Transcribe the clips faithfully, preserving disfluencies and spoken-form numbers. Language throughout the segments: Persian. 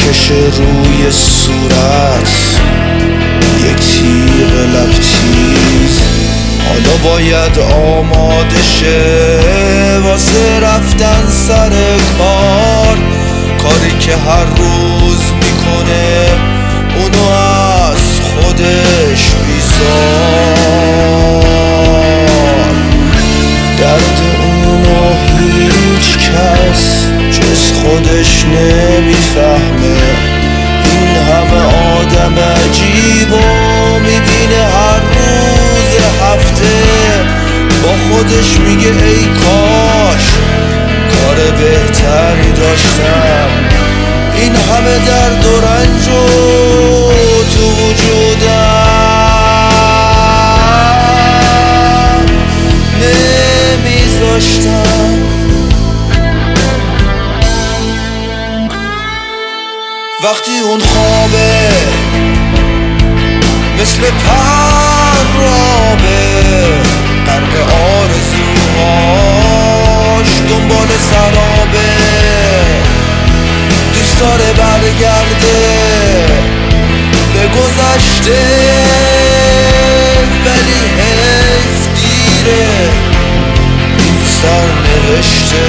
میکشه روی صورت یک تیغ لبتیز. حالا باید آماده شه واسه رفتن سر کار، کاری که هر روز میکنه اونو از خودش بیزار. درد اونو هیچ کس جز خودش نمیفهمه. این همه آدم عجیب و میبینه هر روز هفته، با خودش میگه ای کاش کار بهتری داشتم. این همه درد و رنج و تو وجودم نمیذاشتم. وقتی اون خوابه مثل پرابه غرق آرزوهاش دنبال سرابه، دوست داره برگرده به گذشته ولی حیف دیره این سرنوشته.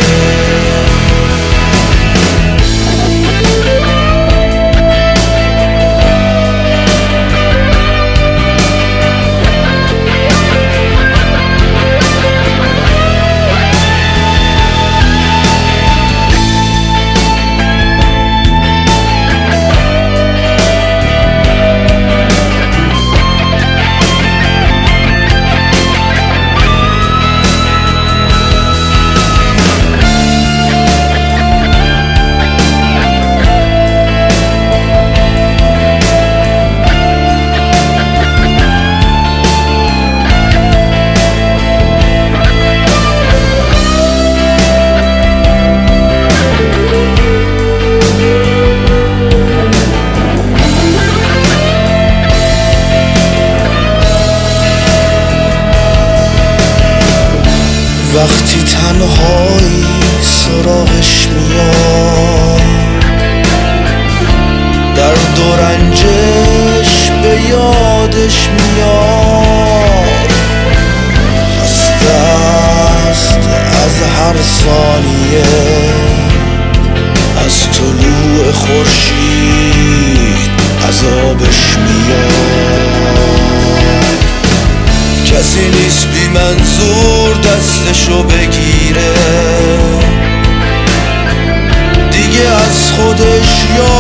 وقتی تنهایی سراغش میاد، درد و رنجش به یادش میاد، خسته است از هر ثانیه از طلوع خورشید عذابش میاد. کسی نیست بی منظور دستشو بگیره دیگه از خودش یا